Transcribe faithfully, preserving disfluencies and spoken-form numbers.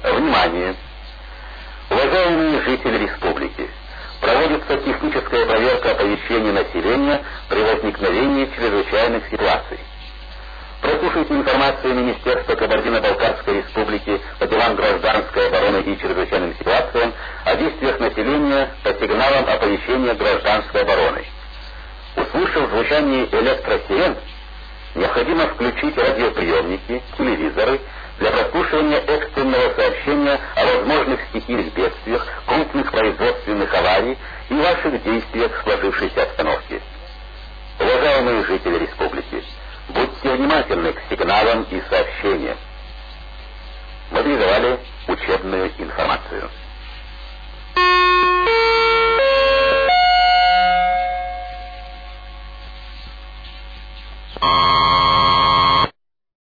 Внимание! Уважаемые жители республики, проводится техническая проверка оповещения населения при возникновении чрезвычайных ситуаций. Прослушайте информацию Министерства Кабардино-Балкарской Республики по делам гражданской обороны и чрезвычайным ситуациям о действиях населения по сигналам оповещения гражданской обороны. Услышав звучание электросирен, необходимо включить радиоприемники, телевизоры для прослушивания экстренного сообщения о возможных стихийных бедствиях, крупных производственных аварий и ваших действиях в сложившейся обстановке. Уважаемые жители республики, будьте внимательны к сигналам и сообщениям. Мы передавали учебную информацию.